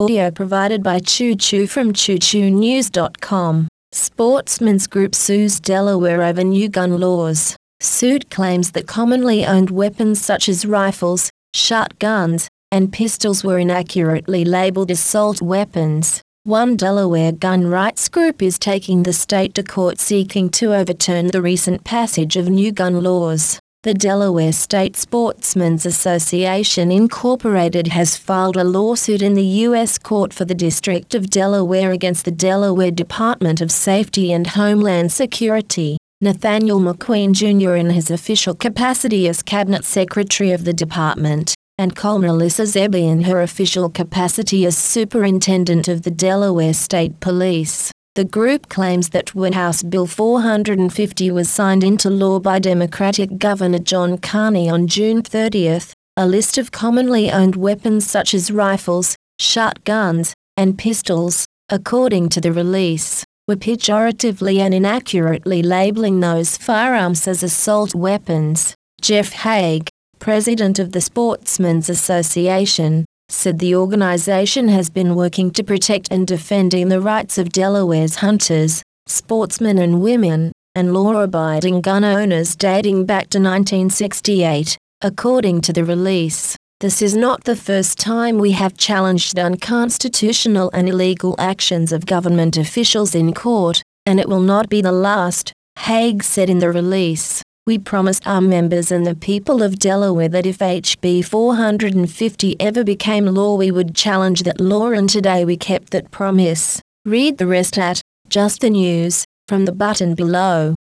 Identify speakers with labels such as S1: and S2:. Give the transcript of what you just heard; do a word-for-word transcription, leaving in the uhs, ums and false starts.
S1: Audio provided by Choo Choo from choo choo news dot com. Sportsmen's group sues Delaware over new gun laws. Suit claims that commonly owned weapons such as rifles, shotguns, and pistols were inaccurately labeled assault weapons. One Delaware gun rights group is taking the state to court seeking to overturn the recent passage of new gun laws. The Delaware State Sportsmen's Association Incorporated has filed a lawsuit in the U S Court for the District of Delaware against the Delaware Department of Safety and Homeland Security. Nathaniel McQueen Junior in his official capacity as Cabinet Secretary of the department, and Col Melissa Zebby in her official capacity as Superintendent of the Delaware State Police. The group claims that when House Bill four hundred fifty was signed into law by Democratic Governor John Carney on June thirtieth, a list of commonly owned weapons such as rifles, shotguns, and pistols, according to the release, were pejoratively and inaccurately labeling those firearms as assault weapons. Jeff Haig, president of the Sportsmen's Association, said the organization has been working to protect and defending the rights of Delaware's hunters, sportsmen and women, and law-abiding gun owners dating back to nineteen sixty-eight, according to the release. This is not the first time we have challenged unconstitutional and illegal actions of government officials in court, and it will not be the last, Haig said in the release. We promised our members and the people of Delaware that if H B four hundred fifty ever became law we would challenge that law, and today we kept that promise. Read the rest at just the news, from the button below.